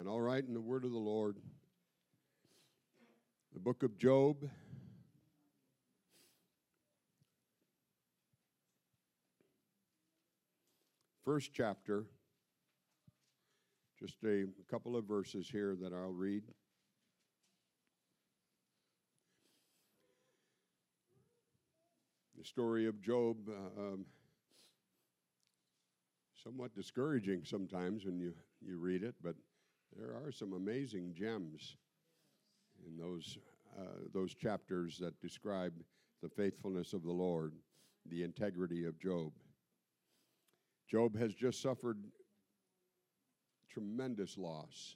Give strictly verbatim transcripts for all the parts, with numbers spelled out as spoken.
And all right, in the word of the Lord, the book of Job, first chapter, just a couple of verses here that I'll read. The story of Job, uh, um, somewhat discouraging sometimes when you, you read it, but there are some amazing gems in those uh, those chapters that describe the faithfulness of the Lord, the integrity of Job. Job has just suffered tremendous loss.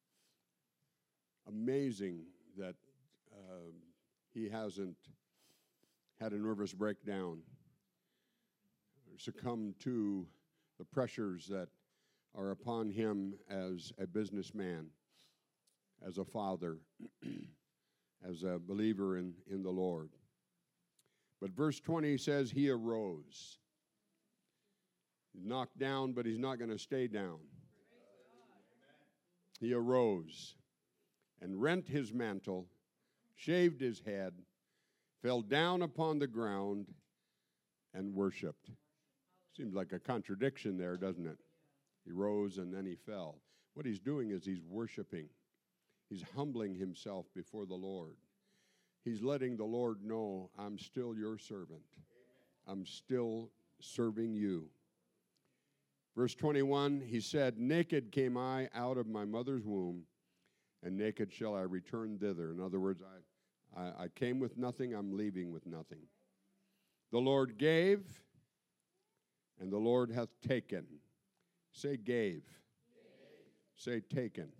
Amazing that uh, he hasn't had a nervous breakdown, or succumbed to the pressures that are upon him as a businessman, as a father, as a believer in, in the Lord. But verse twenty says he arose. He's knocked down, but he's not going to stay down. He arose and rent his mantle, shaved his head, fell down upon the ground, and worshiped. Seems like a contradiction there, doesn't it? He rose and then he fell. What he's doing is he's worshiping. He's humbling himself before the Lord. He's letting the Lord know, I'm still your servant. I'm still serving you. Verse twenty-one, he said, naked came I out of my mother's womb, and naked shall I return thither. In other words, I, I, I came with nothing, I'm leaving with nothing. The Lord gave, and the Lord hath taken. Say gave. Gave. Say taken. Taken.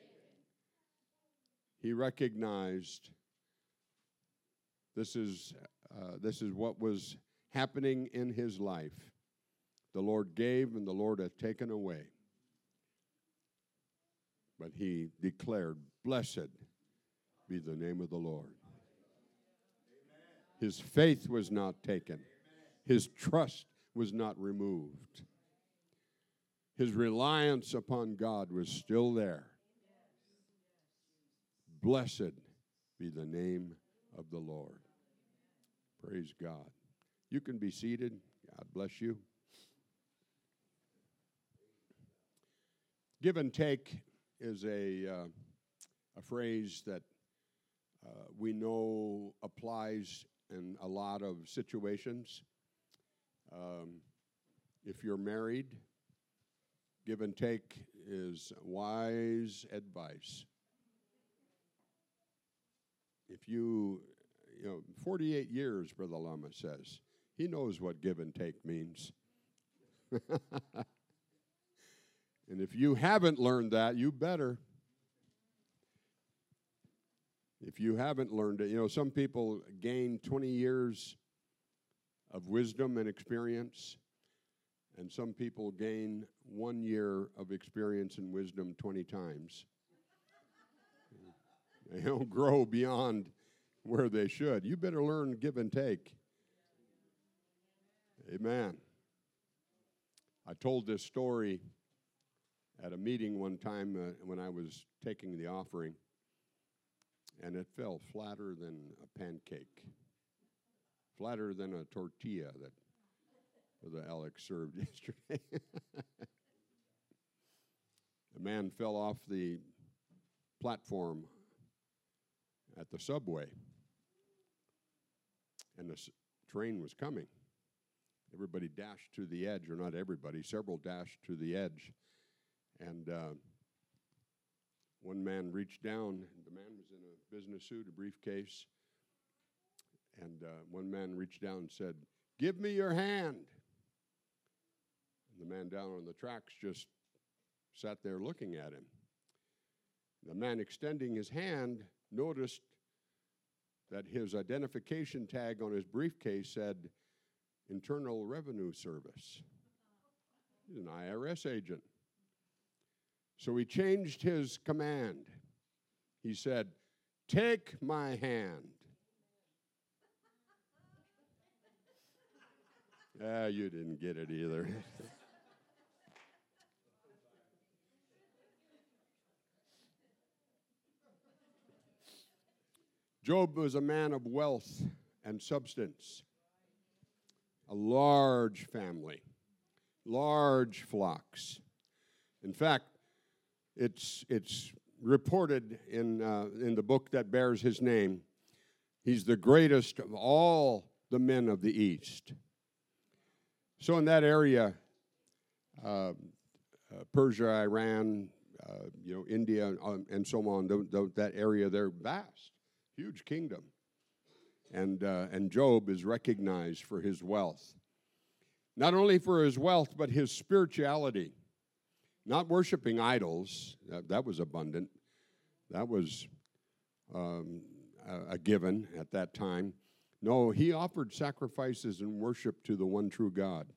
He recognized this is uh, this is what was happening in his life. The Lord gave and the Lord hath taken away. But he declared, blessed be the name of the Lord. His faith was not taken. His trust was not removed. His reliance upon God was still there. Blessed be the name of the Lord. Praise God. You can be seated. God bless you. Give and take is a, uh, a phrase that uh, we know applies in a lot of situations. Um, if you're married, give and take is wise advice. If you, you know, forty-eight years, Brother Lama says, he knows what give and take means. And if you haven't learned that, you better. If you haven't learned it, you know, some people gain twenty years of wisdom and experience, and some people gain one year of experience and wisdom twenty times. They don't grow beyond where they should. You better learn give and take. Amen. I told this story at a meeting one time uh, when I was taking the offering, and it fell flatter than a pancake, flatter than a tortilla that Brother Alex served yesterday. A man fell off the platform at the subway, and the s- train was coming. Everybody dashed to the edge, or not everybody, several dashed to the edge. And uh, one man reached down. The man was in a business suit, a briefcase. And uh, one man reached down and said, give me your hand. And the man down on the tracks just sat there looking at him. The man extending his hand noticed that his identification tag on his briefcase said Internal Revenue Service. He's an I R S agent. So he changed his command. He said, take my hand. Ah, you didn't get it either. Job was a man of wealth and substance, a large family, large flocks. In fact, it's it's reported in uh, in the book that bears his name, he's the greatest of all the men of the East. So in that area, uh, uh, Persia, Iran, uh, you know, India, um, and so on, the, the, that area, they're vast, huge kingdom. And, uh, and Job is recognized for his wealth. Not only for his wealth, but his spirituality. Not worshiping idols, uh, that was abundant. That was um, a, a given at that time. No, he offered sacrifices and worship to the one true God.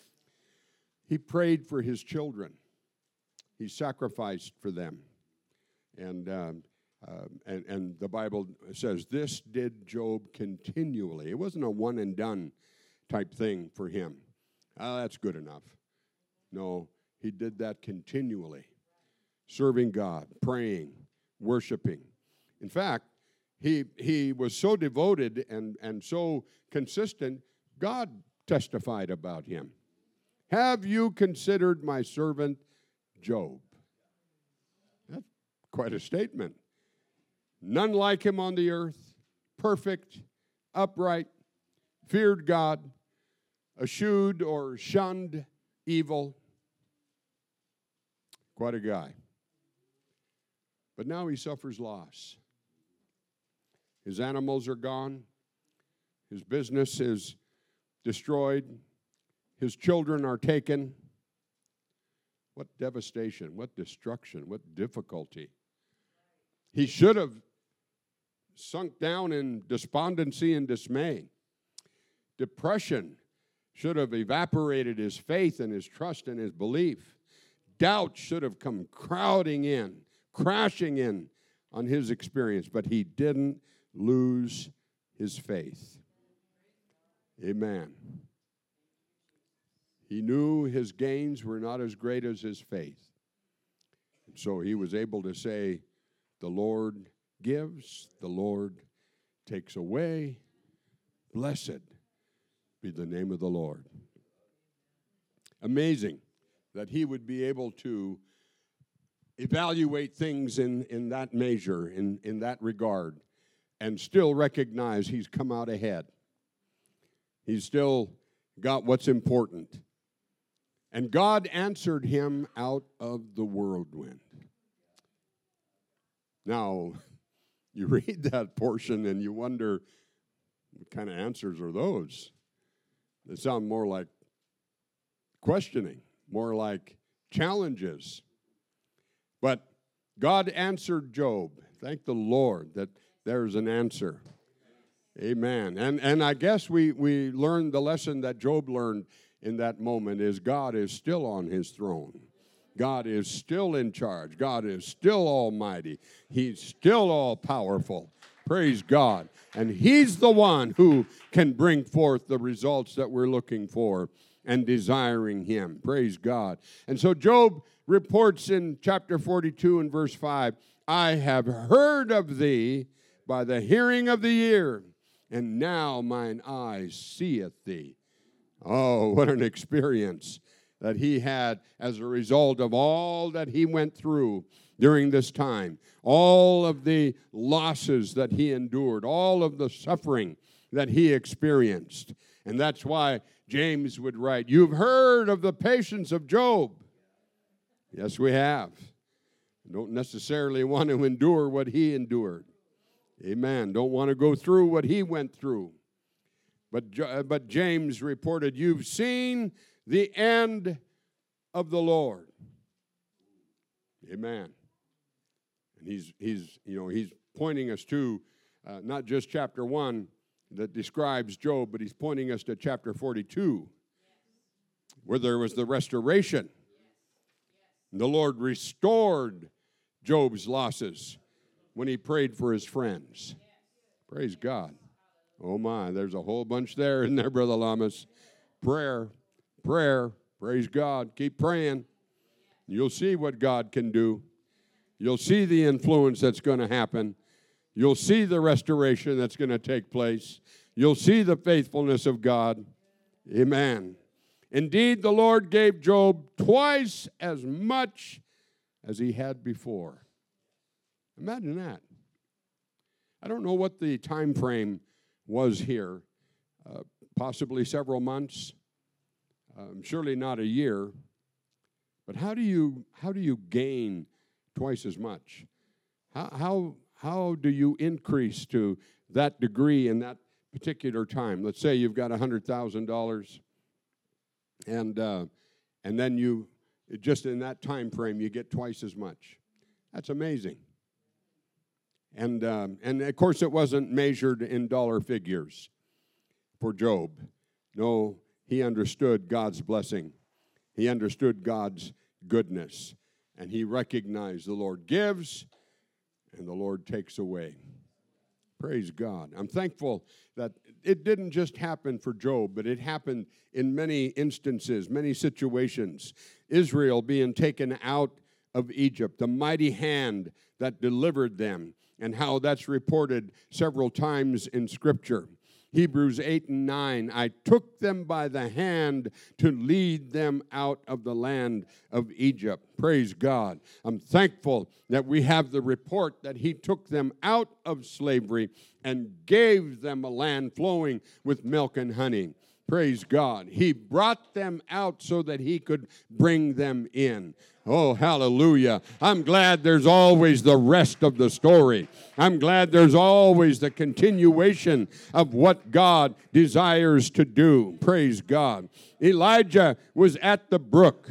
He prayed for his children. He sacrificed for them. And, um, uh, and, and the Bible says this did Job continually. It wasn't a one and done type thing for him. Oh, that's good enough. No, he did that continually, serving God, praying, worshiping. In fact, he he was so devoted and, and so consistent, God testified about him. Have you considered my servant Job? That's quite a statement. None like him on the earth, perfect, upright, feared God, eschewed or shunned evil. Quite a guy. But now he suffers loss. His animals are gone. His business is destroyed. His children are taken. What devastation, what destruction, what difficulty. He should have sunk down in despondency and dismay. Depression should have evaporated his faith and his trust and his belief. Doubt should have come crowding in, crashing in on his experience, but he didn't lose his faith. Amen. He knew his gains were not as great as his faith. And so he was able to say, the Lord gives, the Lord takes away. Blessed be the name of the Lord. Amazing that he would be able to evaluate things in, in that measure, in, in that regard, and still recognize he's come out ahead. He's still got what's important. And God answered him out of the whirlwind. Now, you read that portion and you wonder, what kind of answers are those? They sound more like questioning, more like challenges. But God answered Job. Thank the Lord that there's an answer. Amen. And and I guess we, we learned the lesson that Job learned in that moment is God is still on his throne. God is still in charge. God is still almighty. He's still all powerful. Praise God. And he's the one who can bring forth the results that we're looking for and desiring him. Praise God. And so Job reports in chapter forty-two and verse five, I have heard of thee by the hearing of the ear, and now mine eyes seeth thee. Oh, what an experience that he had as a result of all that he went through during this time, all of the losses that he endured, all of the suffering that he experienced. And that's why James would write, you've heard of the patience of Job. Yes, we have. Don't necessarily want to endure what he endured. Amen. Don't want to go through what he went through. But, but James reported, you've seen the end of the Lord. Amen. And he's, he's you know, he's pointing us to uh, not just chapter one that describes Job, but he's pointing us to chapter forty-two, where there was the restoration. The Lord restored Job's losses when he prayed for his friends. Praise God. Oh, my, there's a whole bunch there, isn't there, Brother Lamas? Prayer, prayer, praise God. Keep praying. You'll see what God can do. You'll see the influence that's going to happen. You'll see the restoration that's going to take place. You'll see the faithfulness of God. Amen. Indeed, the Lord gave Job twice as much as he had before. Imagine that. I don't know what the time frame was here. Uh, possibly several months. Um, surely not a year. But how do you how do you gain twice as much? How how how do you increase to that degree in that particular time? Let's say you've got a hundred thousand dollars, and uh, and then you just in that time frame you get twice as much. That's amazing. And um, and of course it wasn't measured in dollar figures for Job. No, he understood God's blessing. He understood God's goodness. And he recognized the Lord gives and the Lord takes away. Praise God. I'm thankful that it didn't just happen for Job, but it happened in many instances, many situations. Israel being taken out of Egypt, the mighty hand that delivered them, and how that's reported several times in Scripture. Hebrews eight and nine, I took them by the hand to lead them out of the land of Egypt. Praise God. I'm thankful that we have the report that he took them out of slavery and gave them a land flowing with milk and honey. Praise God. He brought them out so that he could bring them in. Oh, hallelujah. I'm glad there's always the rest of the story. I'm glad there's always the continuation of what God desires to do. Praise God. Elijah was at the brook.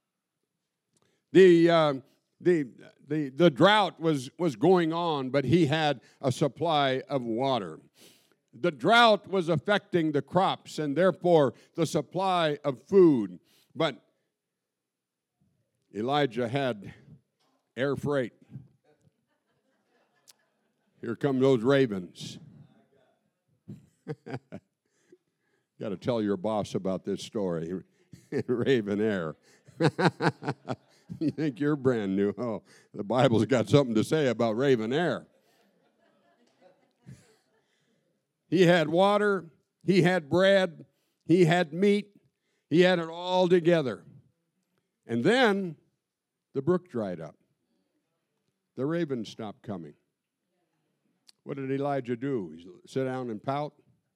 The, uh, the, the, the drought was, was going on, but he had a supply of water. The drought was affecting the crops and therefore the supply of food. But Elijah had air freight. Here come those ravens. Got to tell your boss about this story. Raven Air. You think you're brand new? Oh, the Bible's got something to say about Raven Air. He had water, he had bread, he had meat, he had it all together. And then the brook dried up. The ravens stopped coming. What did Elijah do? He sit down and pout?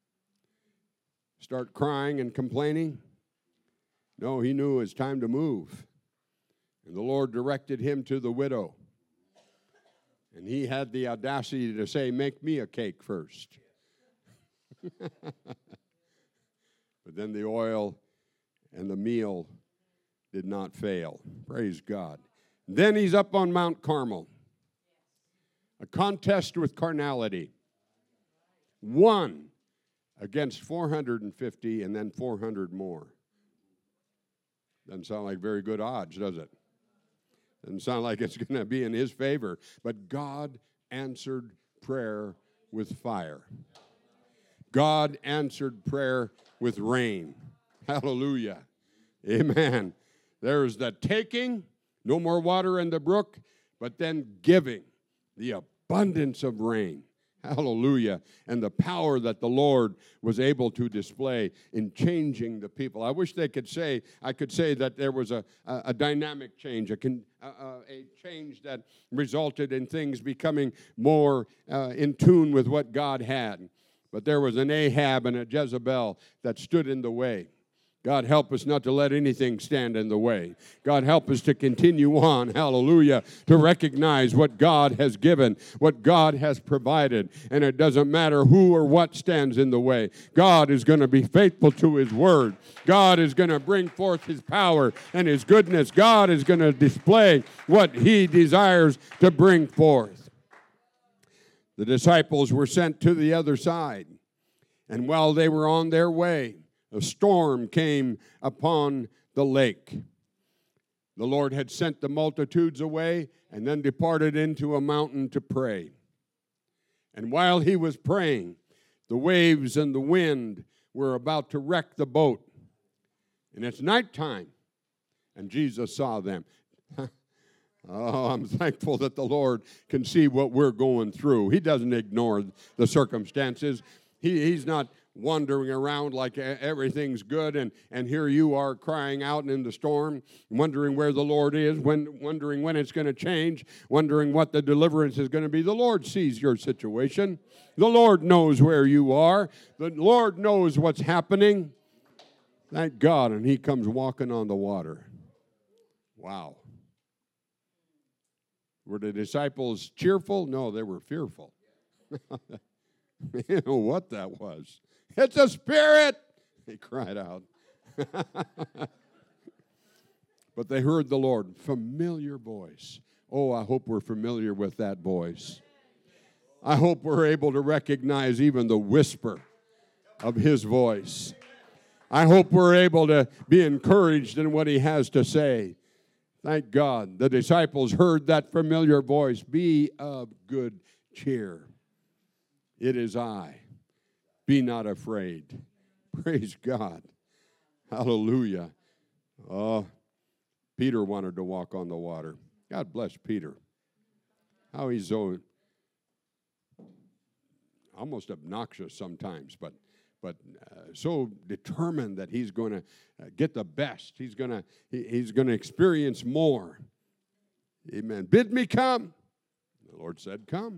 Start crying and complaining? No, he knew it was time to move. And the Lord directed him to the widow. And he had the audacity to say, make me a cake first. But then the oil and the meal did not fail. Praise God. Then he's up on Mount Carmel. A contest with carnality. One against four hundred fifty and then four hundred more. Doesn't sound like very good odds, does it? Doesn't sound like it's going to be in his favor. But God answered prayer with fire. God answered prayer with rain. Hallelujah. Amen. There's the taking, no more water in the brook, but then giving the abundance of rain. Hallelujah. And the power that the Lord was able to display in changing the people. I wish they could say, I could say that there was a, a, a dynamic change, a, con, a, a change that resulted in things becoming more uh, in tune with what God had. But there was an Ahab and a Jezebel that stood in the way. God help us not to let anything stand in the way. God help us to continue on, hallelujah, to recognize what God has given, what God has provided. And it doesn't matter who or what stands in the way. God is going to be faithful to his word. God is going to bring forth his power and his goodness. God is going to display what he desires to bring forth. The disciples were sent to the other side. And while they were on their way, a storm came upon the lake. The Lord had sent the multitudes away and then departed into a mountain to pray. And while he was praying, the waves and the wind were about to wreck the boat. And it's nighttime, and Jesus saw them. Oh, I'm thankful that the Lord can see what we're going through. He doesn't ignore the circumstances. He, he's not wandering around like everything's good, and, and here you are crying out in the storm, wondering where the Lord is, when, wondering when it's going to change, wondering what the deliverance is going to be. The Lord sees your situation. The Lord knows where you are. The Lord knows what's happening. Thank God, and He comes walking on the water. Wow. Were the disciples cheerful? No, they were fearful. You know what that was. It's a spirit, they cried out. But they heard the Lord, familiar voice. Oh, I hope we're familiar with that voice. I hope we're able to recognize even the whisper of His voice. I hope we're able to be encouraged in what He has to say. Thank God the disciples heard that familiar voice. Be of good cheer. It is I. Be not afraid. Praise God. Hallelujah. Oh, Peter wanted to walk on the water. God bless Peter. How he's so almost obnoxious sometimes, but but uh, so determined that he's going to uh, get the best. He's going to he, he's going to experience more. Amen. Bid me come. The Lord said, come.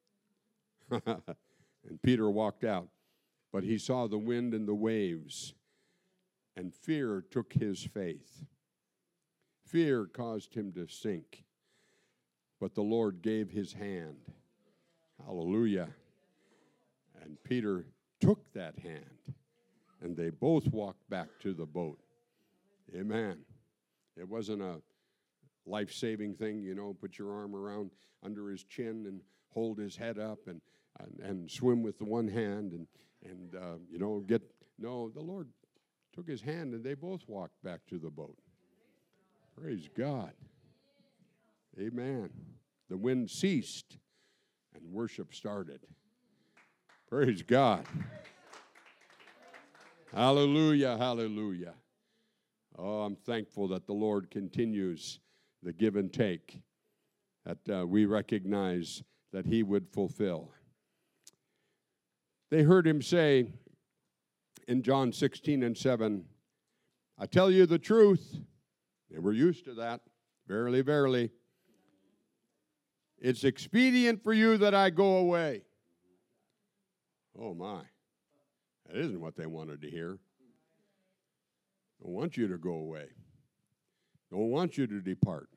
And Peter walked out. But he saw the wind and the waves, and fear took his faith. Fear caused him to sink. But the Lord gave His hand. Hallelujah. And Peter took that hand, and they both walked back to the boat. Amen. It wasn't a life-saving thing, you know, put your arm around under his chin and hold his head up and, and, and swim with the one hand and, and uh, you know, get, no, the Lord took his hand, and they both walked back to the boat. Praise God. Amen. The wind ceased, and worship started. Praise God. Hallelujah, hallelujah. Oh, I'm thankful that the Lord continues the give and take, that uh, we recognize that He would fulfill. They heard Him say in John sixteen and seven, I tell you the truth. They were used to that. Verily, verily. It's expedient for you that I go away. Oh, my. That isn't what they wanted to hear. Don't want you to go away. Don't want you to depart.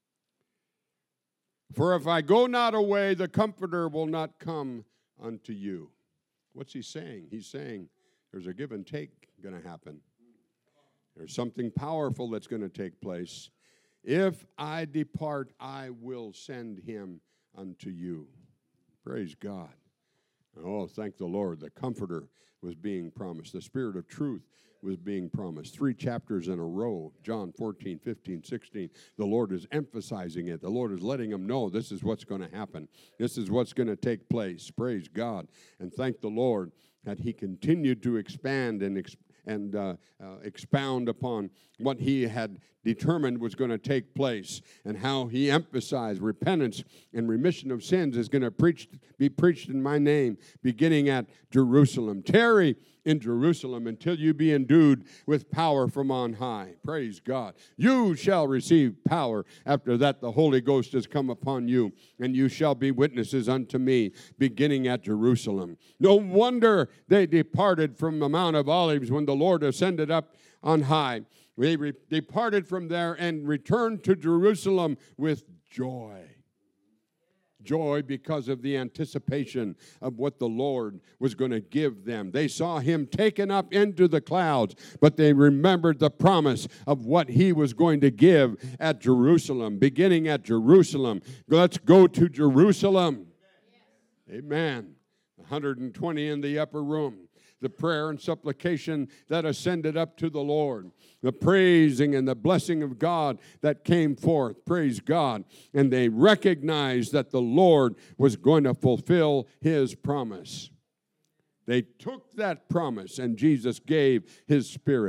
For if I go not away, the Comforter will not come unto you. What's He saying? He's saying there's a give and take going to happen. There's something powerful that's going to take place. If I depart, I will send Him unto you. Praise God. Oh, thank the Lord. The Comforter was being promised. The Spirit of truth was being promised. Three chapters in a row, John fourteen, fifteen, sixteen. The Lord is emphasizing it. The Lord is letting them know this is what's going to happen. This is what's going to take place. Praise God. And thank the Lord that He continued to expand and expand. and uh, uh, expound upon what He had determined was going to take place and how He emphasized repentance and remission of sins is going to preach, be preached in my name, beginning at Jerusalem. Tarry in Jerusalem until you be endued with power from on high. Praise God. You shall receive power. After that, the Holy Ghost has come upon you, and you shall be witnesses unto me, beginning at Jerusalem. No wonder they departed from the Mount of Olives when the Lord ascended up on high. They re- departed from there and returned to Jerusalem with joy. Joy because of the anticipation of what the Lord was going to give them. They saw Him taken up into the clouds, but they remembered the promise of what He was going to give at Jerusalem, beginning at Jerusalem. Let's go to Jerusalem. Amen. one hundred twenty in the upper room. The prayer and supplication that ascended up to the Lord. The praising and the blessing of God that came forth. Praise God. And they recognized that the Lord was going to fulfill His promise. They took that promise, and Jesus gave His Spirit.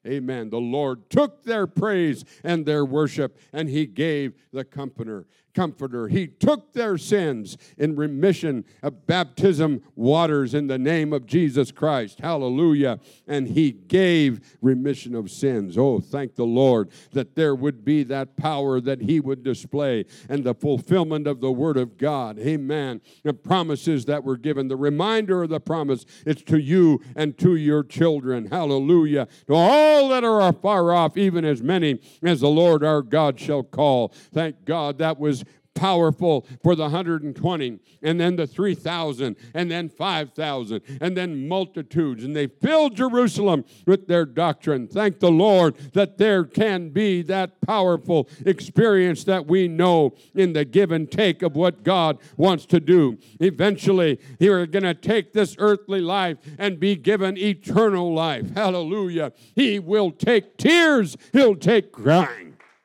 Amen. The Lord took their praise and their worship, and he gave the comforter. Comforter. He took their sins in remission of baptism waters in the name of Jesus Christ. Hallelujah. And he gave remission of sins. Oh, thank the Lord that there would be that power that he would display and the fulfillment of the word of God. Amen. The promises that were given, the reminder of the promise, it's to you and to your children. Hallelujah. To all that are far off, even as many as the Lord our God shall call. Thank God that was powerful for the one hundred twenty, and then the three thousand, and then five thousand, and then multitudes. And they filled Jerusalem with their doctrine. Thank the Lord that there can be that powerful experience that we know in the give and take of what God wants to do. Eventually, He is going to take this earthly life and be given eternal life. Hallelujah. He will take tears. He'll take crying.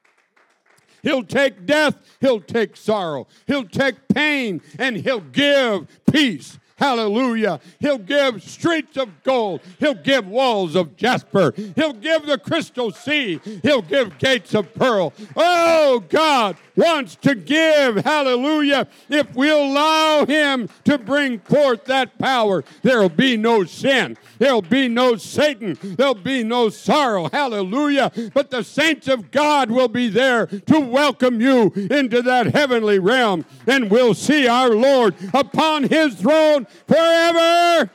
He'll take death, he'll take sorrow, he'll take pain, and he'll give peace. Hallelujah. He'll give streets of gold. He'll give walls of jasper. He'll give the crystal sea. He'll give gates of pearl. Oh, God wants to give. Hallelujah. If we'll allow him to bring forth that power, there'll be no sin. There'll be no Satan. There'll be no sorrow. Hallelujah. But the saints of God will be there to welcome you into that heavenly realm. And we'll see our Lord upon his throne forever.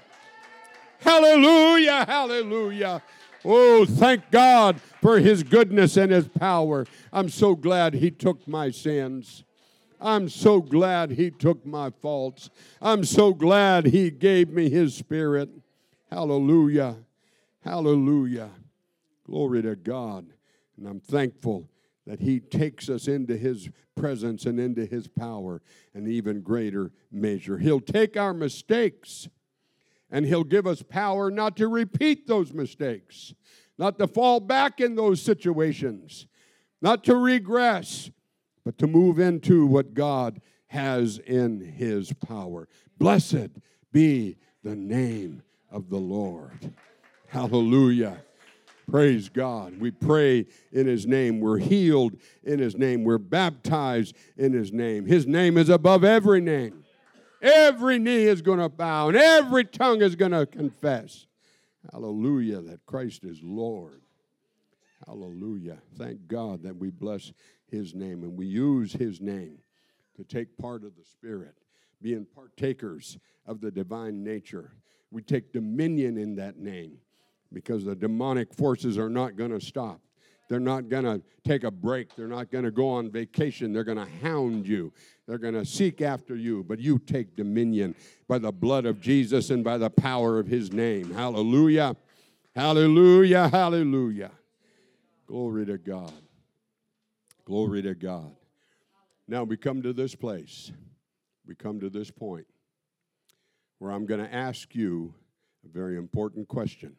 Hallelujah. Hallelujah. Oh, thank God for his goodness and his power. I'm so glad he took my sins. I'm so glad he took my faults. I'm so glad he gave me his spirit. Hallelujah. Hallelujah. Glory to God. And I'm thankful that he takes us into his presence and into his power in even greater measure. He'll take our mistakes and he'll give us power not to repeat those mistakes, not to fall back in those situations, not to regress, but to move into what God has in his power. Blessed be the name of the Lord. Hallelujah. Praise God. We pray in his name. We're healed in his name. We're baptized in his name. His name is above every name. Every knee is going to bow and every tongue is going to confess. Hallelujah, that Christ is Lord. Hallelujah. Thank God that we bless his name and we use his name to take part of the Spirit, being partakers of the divine nature. We take dominion in that name because the demonic forces are not going to stop. They're not going to take a break. They're not going to go on vacation. They're going to hound you. They're going to seek after you. But you take dominion by the blood of Jesus and by the power of his name. Hallelujah. Hallelujah. Hallelujah. Glory to God. Glory to God. Now we come to this place. We come to this point where I'm going to ask you a very important question.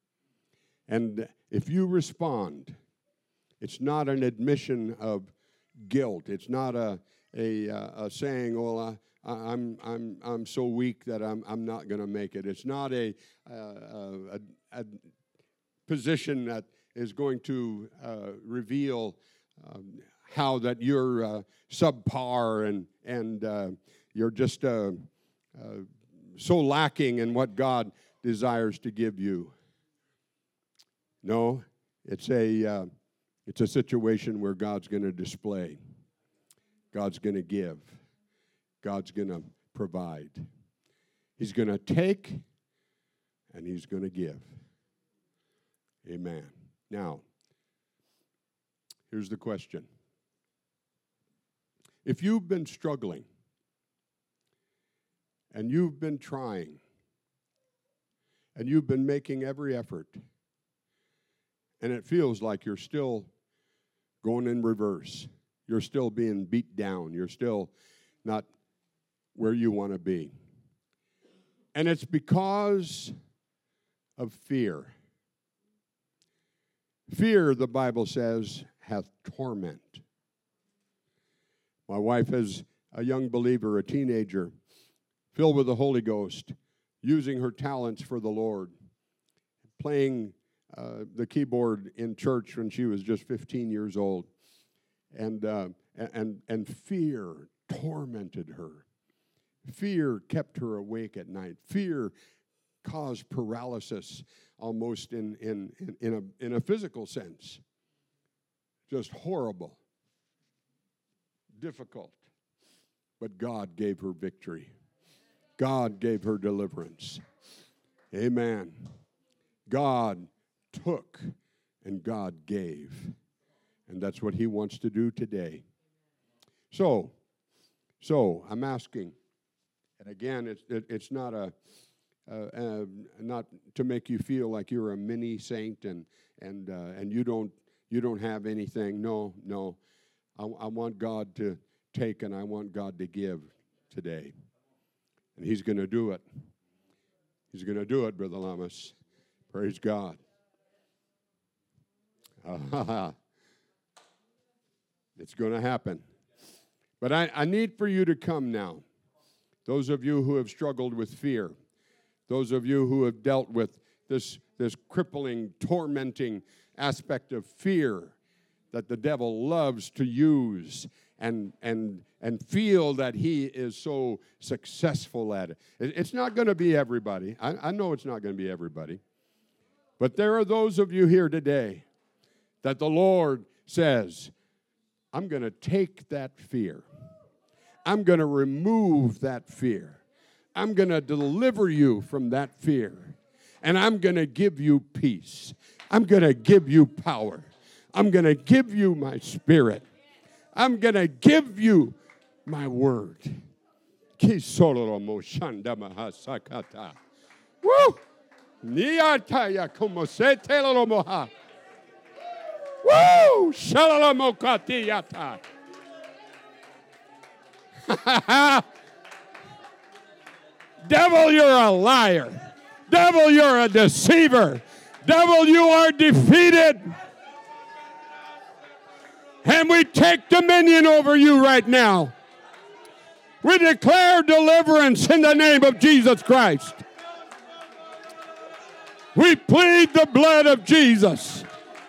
And if you respond, it's not an admission of guilt. It's not a a, a saying, "Well, I, I'm I'm I'm so weak that I'm I'm not going to make it." It's not a a, a a position that is going to uh, reveal um, how that you're uh, subpar and and uh, you're just uh, uh, so lacking in what God desires to give you. No, it's a uh, it's a situation where God's going to display. God's going to give. God's going to provide. He's going to take and he's going to give. Amen. Now, here's the question. If you've been struggling and you've been trying and you've been making every effort and it feels like you're still going in reverse, you're still being beat down, you're still not where you want to be, and it's because of fear. Fear, the Bible says, hath torment. My wife is a young believer, a teenager, filled with the Holy Ghost, using her talents for the Lord, playing uh, the keyboard in church when she was just fifteen years old. And, uh, and, and fear tormented her. Fear kept her awake at night. Fear caused paralysis almost in, in, in, in, a, in a physical sense. Just horrible. Difficult. But God gave her victory. God gave her deliverance. Amen. God took and God gave. And that's what he wants to do today. So, so I'm asking, and again, it's it, it's not a uh, uh, not to make you feel like you're a mini saint and and uh, and you don't you don't have anything. No, no. I, I want God to take and I want God to give today, and He's going to do it. He's going to do it, Brother Lamas. Praise God. Uh, it's going to happen. But I, I need for you to come now. Those of you who have struggled with fear, those of you who have dealt with this, this crippling, tormenting aspect of fear that the devil loves to use and, and, and feel that he is so successful at it. It's not going to be everybody. I, I know it's not going to be everybody. But there are those of you here today that the Lord says, I'm going to take that fear. I'm going to remove that fear. I'm going to deliver you from that fear. And I'm going to give you peace. I'm going to give you power. I'm going to give you my spirit. I'm going to give you my word. Woo! Niataya como se telolomoha. Woo! Shalalomokatiyata. Devil, you're a liar. Devil, you're a deceiver. Devil, you are defeated. And we take dominion over you right now. We declare deliverance in the name of Jesus Christ. We plead the blood of Jesus.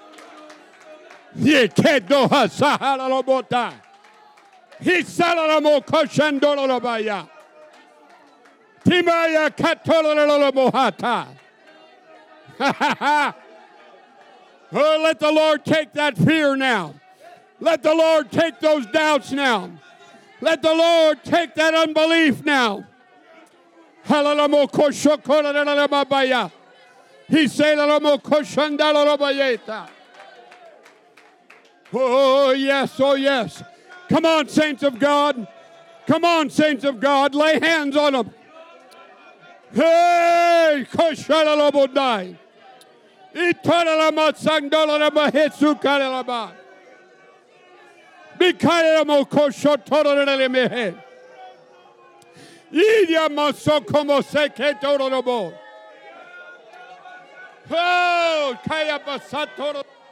Oh, let the Lord take that fear now. Let the Lord take those doubts now. Let the Lord take that unbelief now. Oh, yes, oh, yes. Come on, saints of God. Come on, saints of God. Lay hands on them. Hey, Koshalalabodai. Itaralamatsandalalamahetsukaralaba. Bikayalamokoshotoralemehe. Idiamasokomoseketorolobo. Oh, Kayabasatoro.